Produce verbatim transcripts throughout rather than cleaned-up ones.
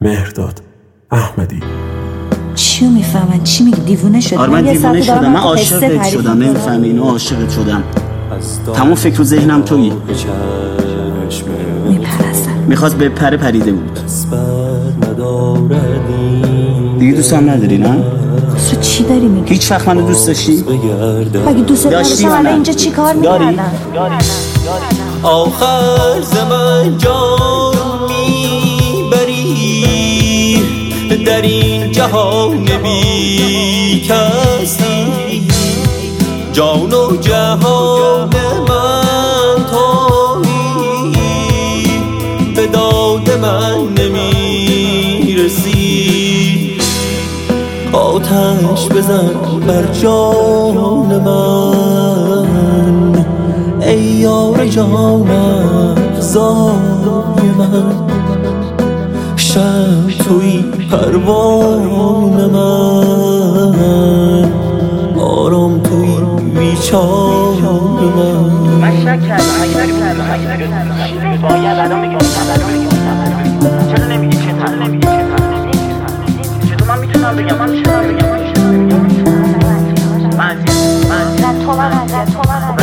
مهرداد احمدی. چیو میفهمن؟ چی میگی؟ دیوونه شدی؟ آره من دیوونه شدم، من عاشقت شدم، نمیفهمی اینو، عاشقت شدم. تمام فکر و ذهنم تویی. میپرستم. میخواست به پره پریده بود. دیگه دوستم نداری نه؟ تو چی داری میگی؟ هیچ وقت منو دوست داشتی؟ اگه دوست داشتی الان اینجا چی کار میکردن؟ آخر زمان جان میبری در این جهان بی کسی، جان و جهان من تویی، به داد من نمیرسی. آتش بزن بر جان من ای یار جان افزای من، شب توی پروانه من، آرام توی بیچاره من. من شک کردم اگه داری باید الان بگیم چرا نمیگی چطور نمیگی چطور من میتونم بگم من میتونم بگم من من تو من تو من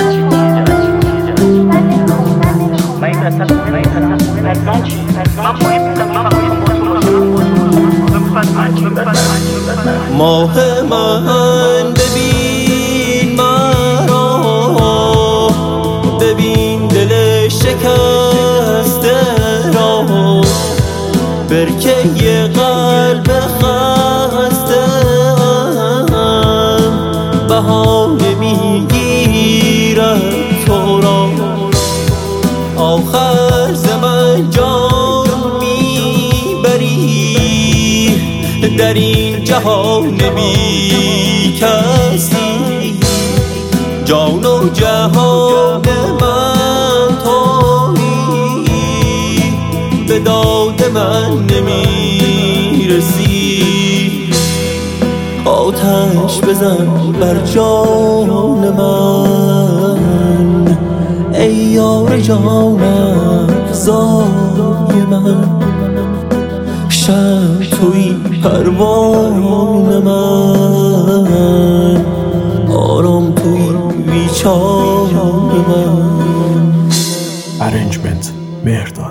من این رسط من این رسط من چی؟ من باید ماه من ببین مرا، ببین دل شکسته را، برکه یه قلب خسته ام، بهانه میگیرم تو را. آخر زمان جان میبری در این جهان بی کسی، جان و جهان من تویی، به داد من نمیرسی. آتش بزن بر جان من ای یار جان افزای من، شب توی پروانه من، آرام توی بیچاره من. ارنجمنت مهرداد.